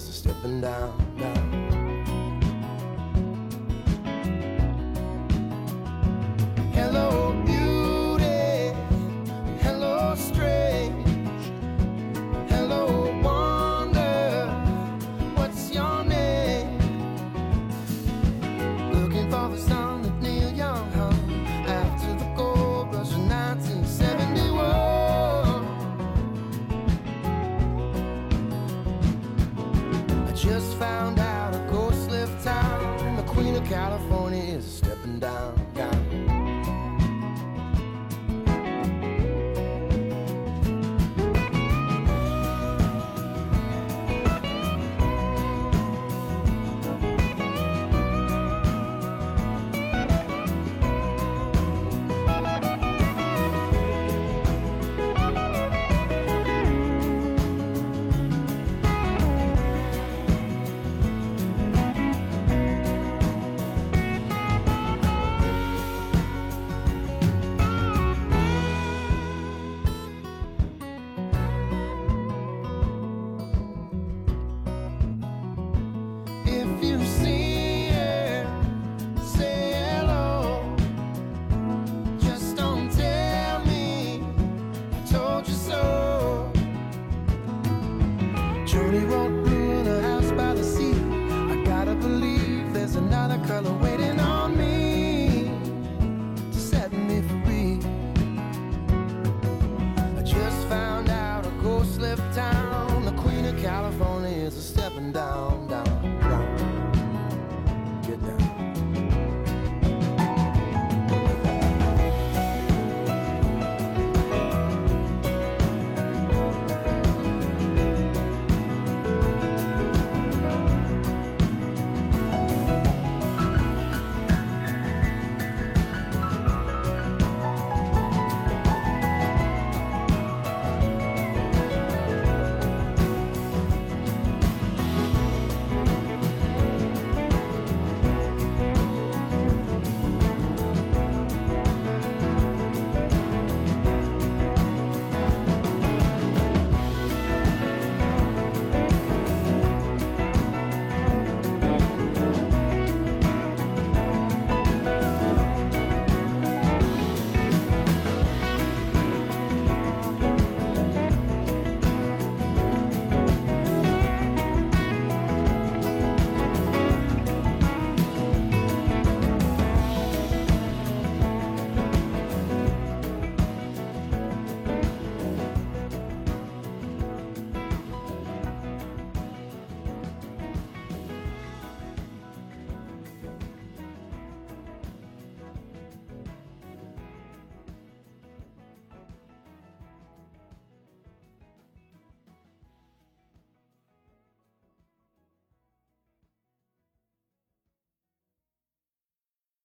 is stepping down, down. Hello, beauty. Hello, strange. Hello, wonder. What's your name? Looking for the song that Neil Young hung after the gold rush of 1971. I just found out a ghost left town, and the Queen of California is stepping down, down. If you see her, say hello. Just don't tell me I told you so. Joni wrote